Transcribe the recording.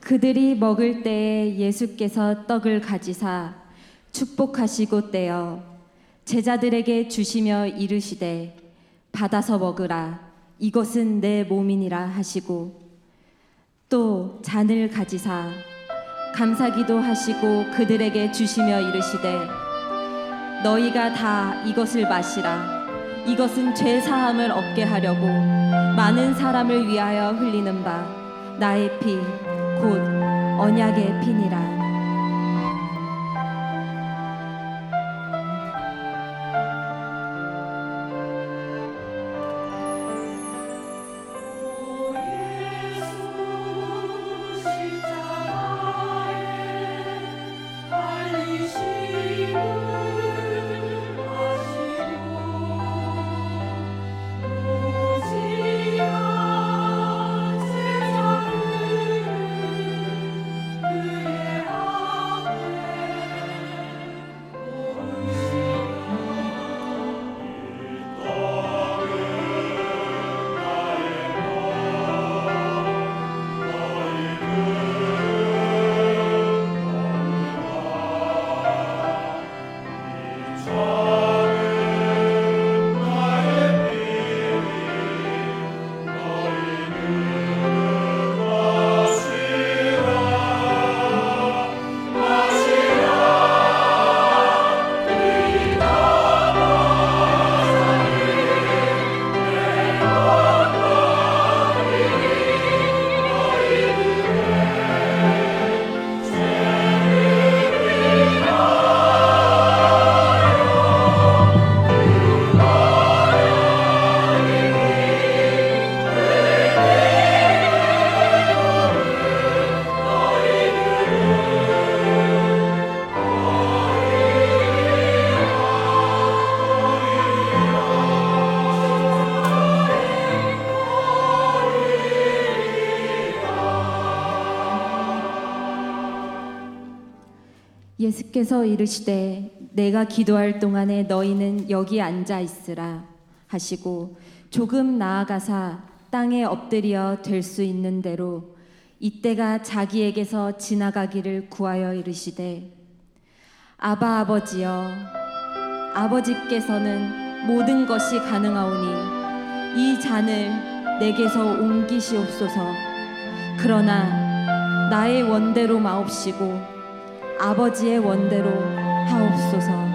그들이 먹을 때에 예수께서 떡을 가지사 축복하시고 떼어 제자들에게 주시며 이르시되 받아서 먹으라 이것은 내 몸이니라 하시고 또 잔을 가지사 감사기도 하시고 그들에게 주시며 이르시되 너희가 다 이것을 마시라 이것은 죄 사함을 얻게 하려고 많은 사람을 위하여 흘리는 바 나의 피 곧 언약의 피니라. 예수께서 이르시되 내가 기도할 동안에 너희는 여기 앉아 있으라 하시고 조금 나아가사 땅에 엎드려 될 수 있는 대로 이때가 자기에게서 지나가기를 구하여 이르시되 아바 아버지여 아버지께서는 모든 것이 가능하오니 이 잔을 내게서 옮기시옵소서. 그러나 나의 원대로 마옵시고 아버지의 원대로 하옵소서.